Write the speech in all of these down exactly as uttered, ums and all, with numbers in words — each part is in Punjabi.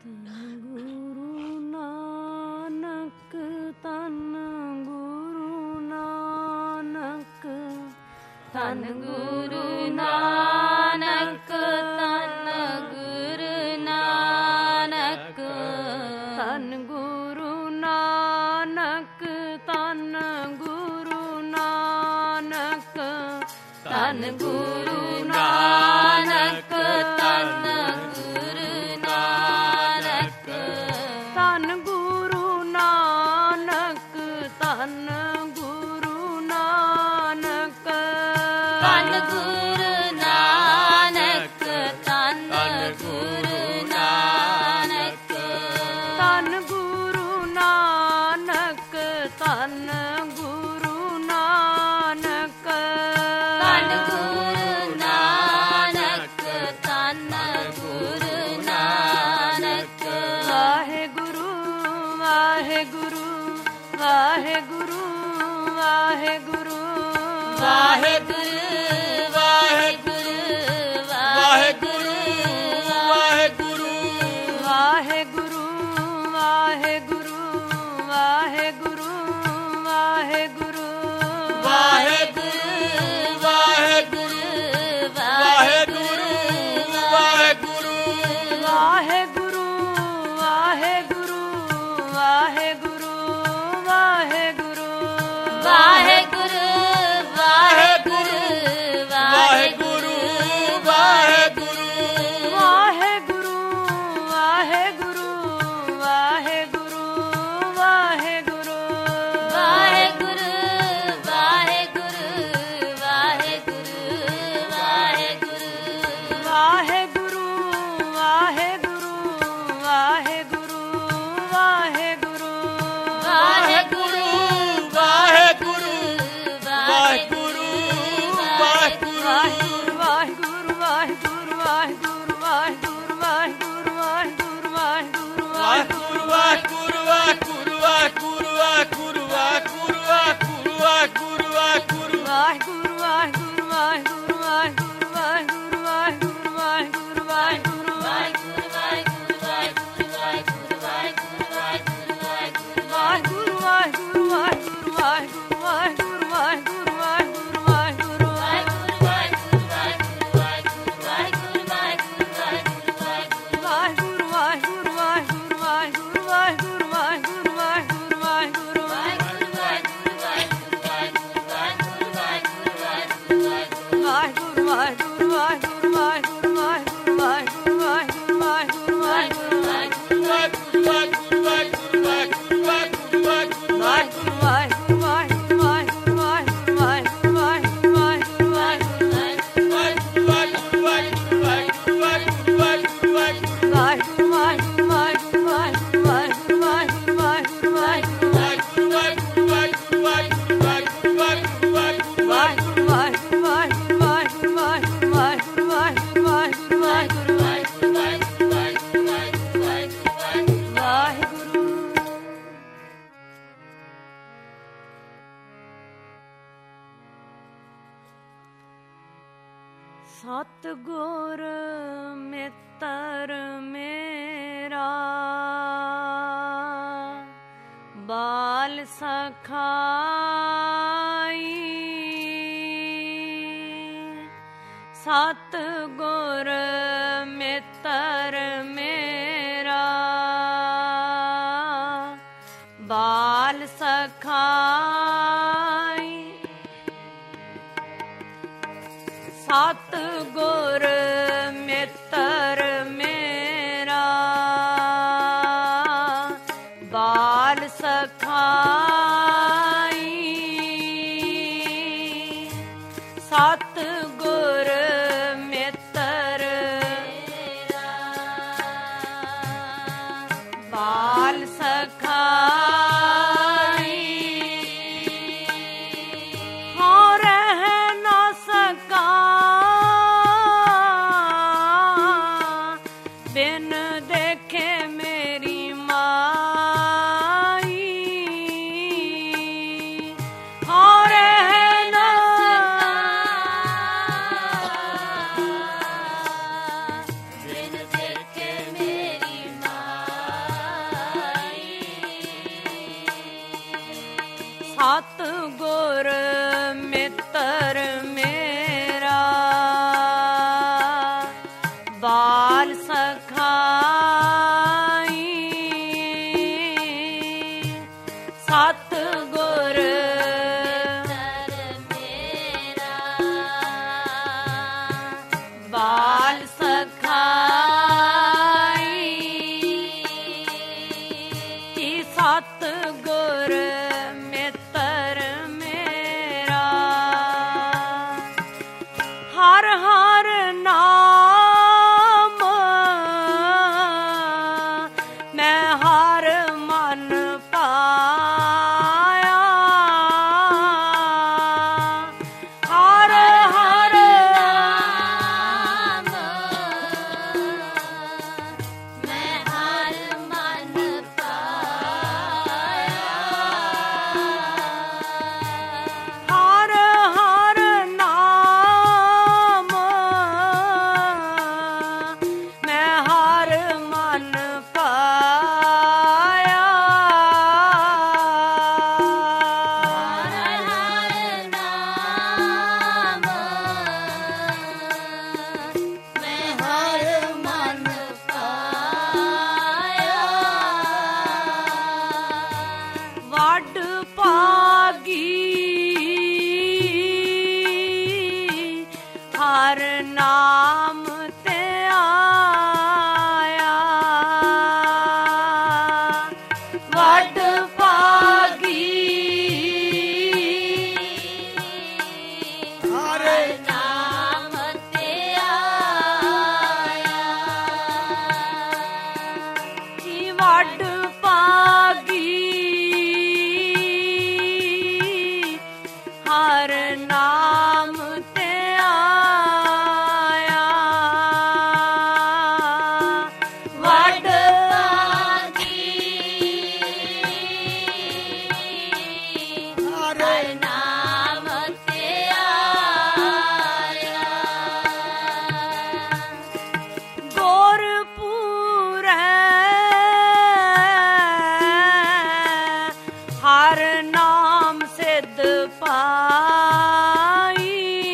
ਧੰਨ ਗੁਰੂ ਨਾਨਕ, ਧੰਨ ਗੁਰੂ ਨਾਨਕ, ਧੰਨ ਗੁਰੂ ਨਾਨਕ, ਧੰਨ ਗੁਰੂ ਨਾਨਕ, ਧੰਨ ਗੁਰੂ ਨਾਨਕ, ਧੰਨ ਗੁਰੂ ਨਾਨਕ, ਧੰਨ ਗੁਰੂ ਨਾਨਕ, ਧੰਨ ਗੁਰੂ ਨਾਨਕ, ਧੰਨ ਗੁਰੂ ਨਾਨਕ, ਧੰਨ ਗੁਰੂ ਨਾਨਕ, ਧੰਨ ਗੁਰੂ ਨਾਨਕ, ਧੰਨ ਗੁਰੂ ਨਾਨਕ, ਧੰਨ ਗੁਰੂ ਨਾਨਕ, ਧੰਨ ਗੁਰੂ ਨਾਨਕ। ਵਾਹਿਗੁਰੂ ਵਾਹਿਗੁਰੂ ਵਾਹਿਗੁਰੂ ਵਾਹਿਗੁਰੂ ਵਾਹਿਗੁਰੂ ਸਤਿਗੁਰ ਮਿੱਤਰ ਮੇਰਾ, ਬਾਲ ਸਖਾਈ, ਸਤਿਗੁਰ ਮਿੱਤਰ ਮੇਰਾ, ਬਾਲ ਸਖਾਈ, ਸਤਿਗੁਰ ਮਿੱਤਰ ਮੇਰਾ, ਬਾਲ ਸਖਾਈ, ਸਤਿਗੁਰ ਮਿੱਤਰ ਮੇਰਾ, ਬਾਲ ਸਖਾਈ, ਹੋ ਰਹਿ ਨਾ ਸਕਾ ਸਤਿਗੁਰ ਬਾਲ ਸਖਾਈ ਸਤਿਗੁਰ ਮਿੱਤਰ ਮੇਰਾ ਹਰ ਹਰ ਨਾਮ ਮੈਂ ਹਰ ਮਨ ਪਾਇਆ ਹਰ ਹਰ ਨਾਮ ਮੈਂ ਹਰ ਮਨ ਪਾਇਆ ਹਰ ਹਰ ਨਾਮ ਮੈਂ ਹਰ ਮਨ ਪਾਇਆ ਹਰ ਹਰ ਨਾਮ ਮੈਂ ਹਰ ਮਨ ਪਾਇਆ ਵੱਡ ਭਾਗੀ ਹਰ ਨਾਮ ਤੇ ਆਇਆ ਵੱਡ ਭਾਗੀ ਹਰ ਨਾਮ ਤੇ ਆਇਆ ਜੀ ਵੱਡ ਭਾਗੀ ਹਰ ਨਾਮ ਤੇ ਆਇਆ ਵੱਡ ਭਾਗੀ ਹਰ ਨਾਮ ਤੇ ਆਇਆ ਗੁਰਪੁਰੈ ਹਰ ਨਾਮ ਸਿੱਧ ਪਾਈ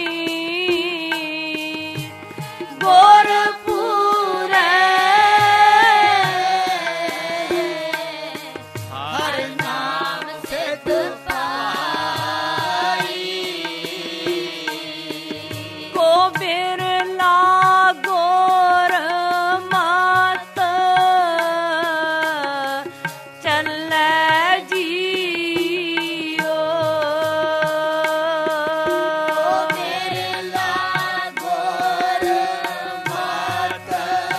ਗੁਰਪੁਰੈ ਹਰ ਨਾਮ ਸਿੱਧ ਪਾਈ ਕੋ ਬਿਰਲਾ ਗੋਰ ਮਤ ਚੱਲੈ ਜੀਓ ਬਿਰਲਾ ਗੋਰ ਮਤ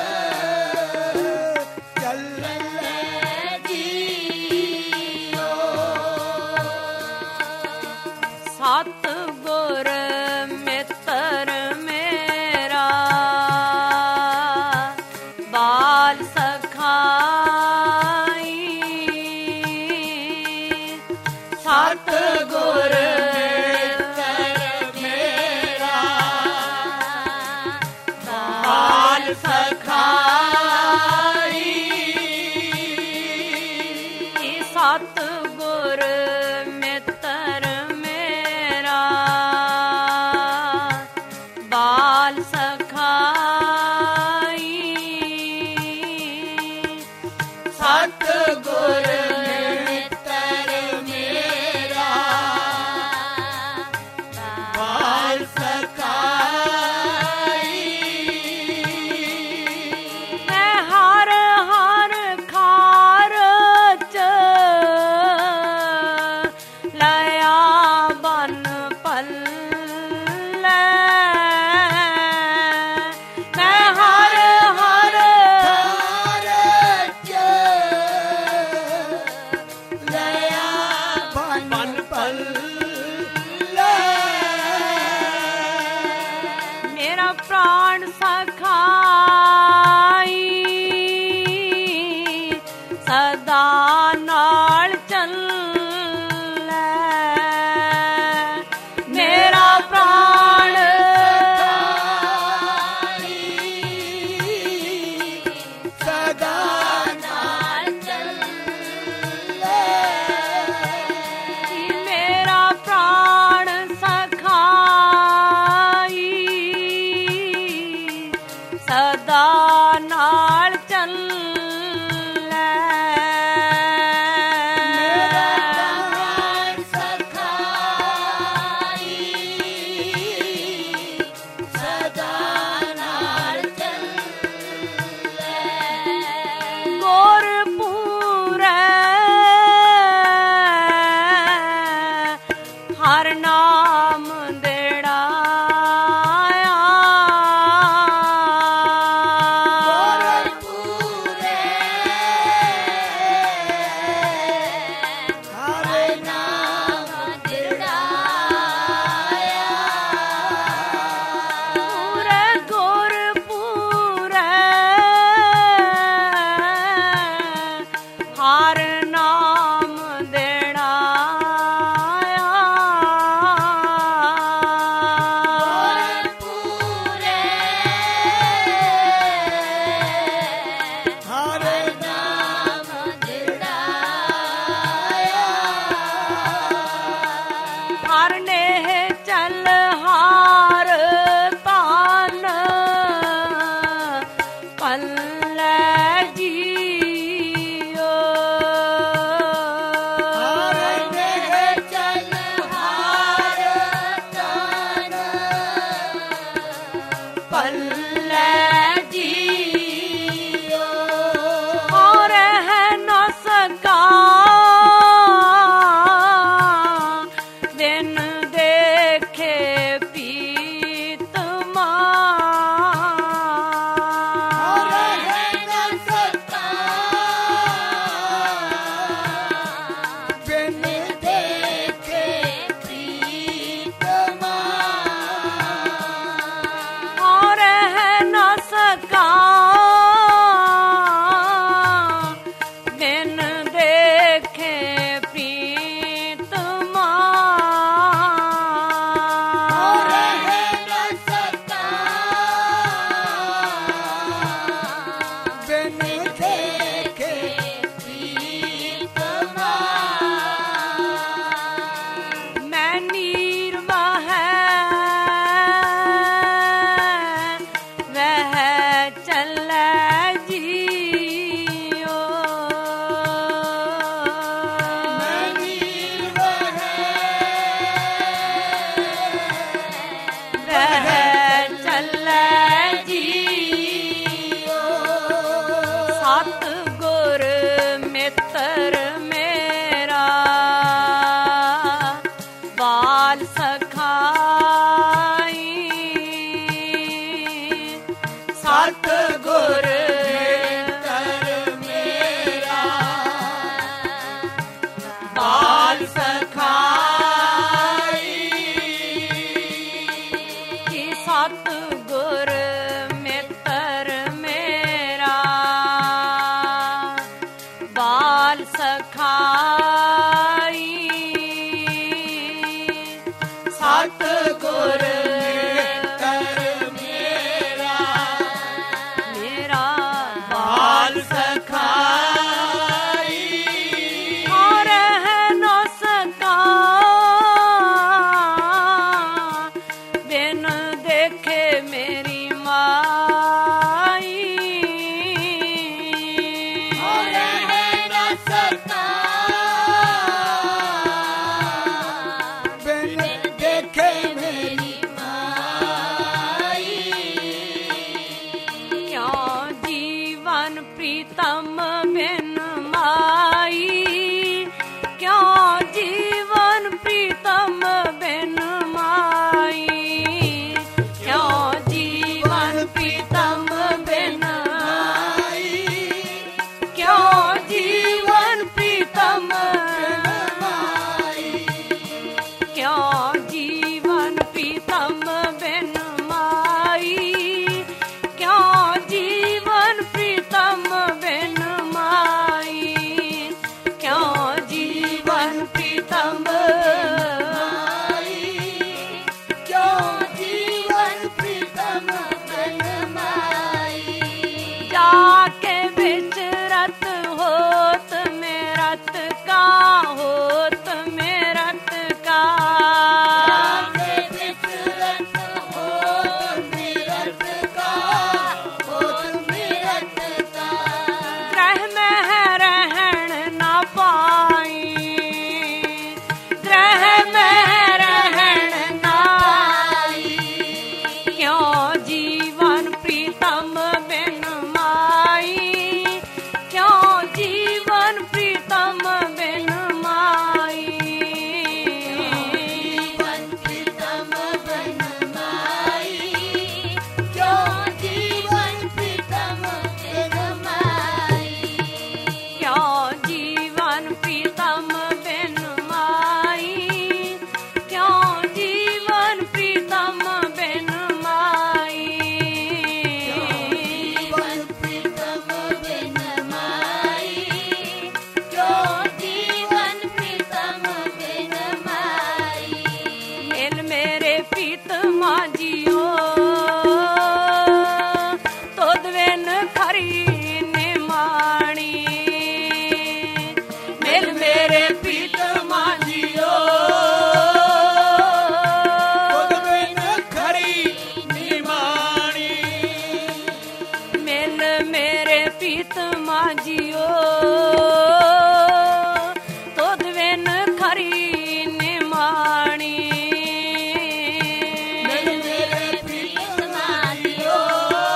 ਚੱਲੈ ਜੀਓ ਸਤਿਗੁਰ ਮਿੱਤਰ ਮੇਰਾ ਬਾਲ ਸਖਾਈ ਸਤਿਗੁਰ ਮਿੱਤਰ ਮੇਰਾ ਬਾਲ ਸਖਾਈ ਸਤਿਗੁਰ ਮਿੱਤਰ ਮੇਰਾ ਬਾਲ ਸਖਾਈ ਸਤਿਗੁਰ ਮਿੱਤਰ ਮੇਰਾ ਬਾਲ ਸਖਾਈ ਮੈਂ ਹਰ ਹਰ ਖਾਰਚ ਲਿਆ ਬਨ ਪੱਲੇ ਮੈਂ ਹਰ ਹਰ ਖਾਰਚ ਲਿਆ ਬਨ ਪੱਲੇ ਮੇਰਾ ਪ੍ਰਾਣ ਸਖਾਈ ਸਦਾ ਨਾਲ ਚੱਲੈ ਮੇਰਾ ਪ੍ਰਾਣ ਸਦਾ ਨਾਲ ਚੱਲੈ ਮੇਰਾ ਪ੍ਰਾਣ ਸਖਾਈ ਸਦਾ ਨਾਲ चले जियो और है न सका बिन देखे पीत Oh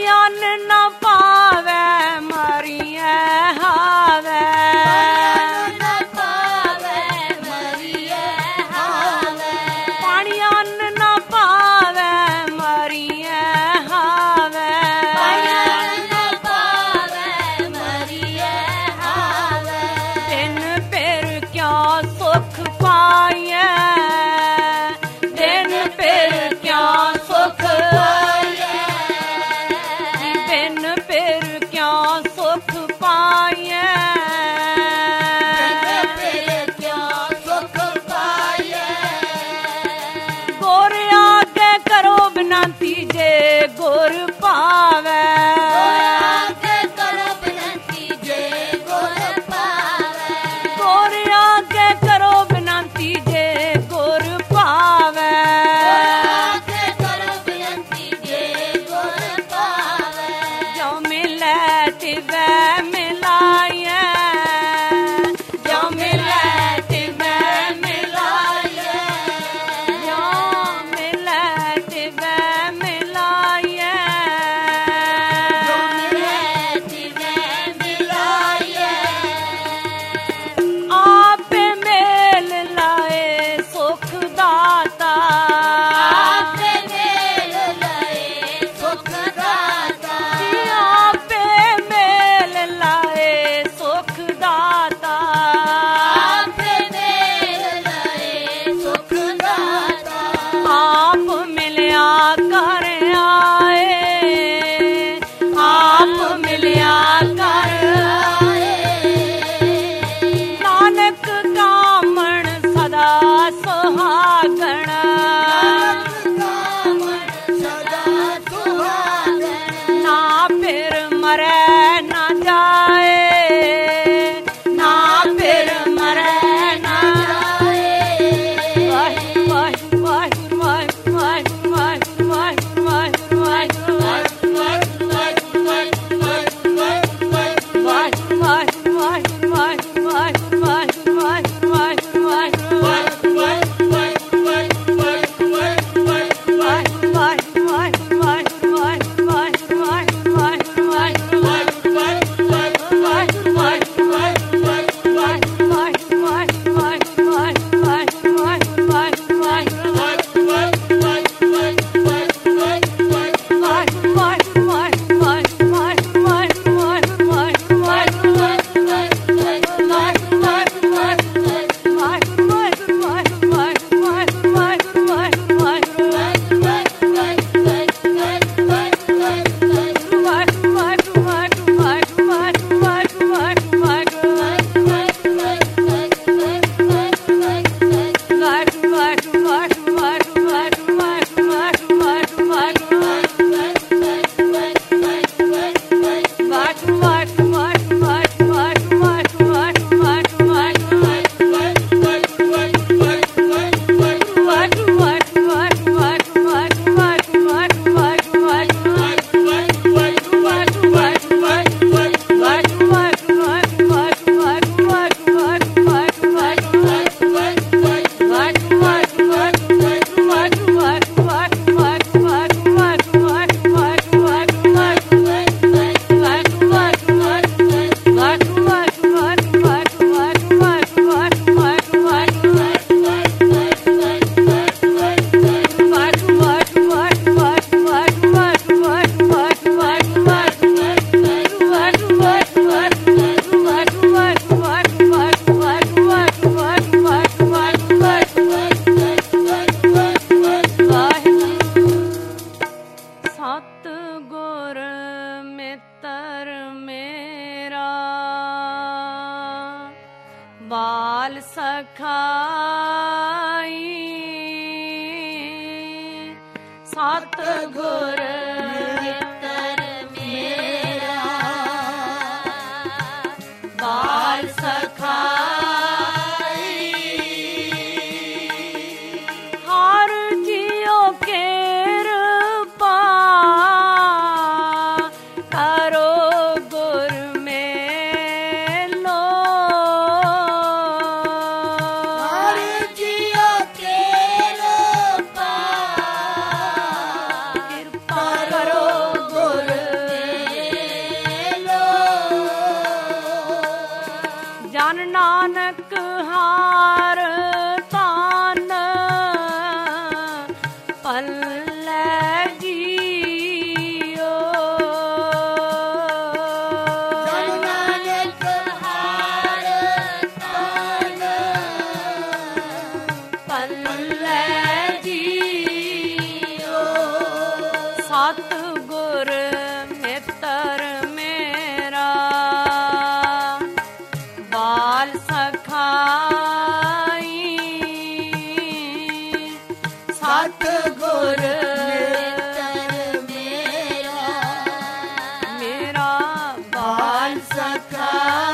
पानी अन्न न पावे मरिए हावे पानी अन्न न पावे मरिए हावे दिन फिर क्या सुख पाए दिन फिर क्या सुख दिन फिर क्या सुख पाए गुर आगे करो बिनती जे गुर पावे गुर आगे करो बिनती जे गुर पावे जो मिले तिवे मिलाए जो मिले तिवे मिलाए जो मिले तिवे मिलाए आप मेल लाए सुख दाता जी आप मेल लाए सुख दाता आप मिलिया कर आए आप मिलिया कर नानक कामण सदा सुहागण ना फिर मरे ना जाए ना फिर मरे ना जाए वाहिगुरू वाहिगुरू वाहिगुरू वाहिगुरू वाहिगुरू वाहिगुरू वाहिगुरू बाल सखाई सतगुर मित्र मेरा बाल सखाई हर जियो कृपा करो गुर मेलो हर जियो कृपा कृपा ਨਾਨਕ ਹਾਰ ਤਾਨ ਪੱਲੇ ਜੀਓ। ਜਨ ਨਾਨਕ ਹਾਰ ਤਾਨ ਪੱਲੇ ਜੀਓ। ਸਤਿਗੁਰ ਮਿੱਤਰ ਮੇਰਾ ਬਾਲ ਸਖਾਈ। ਸਤਿਗੁਰ ਮਿੱਤਰ ਮੇਰਾ ਮੇਰਾ ਬਾਲ ਬਾਲ ਸਖਾਈ।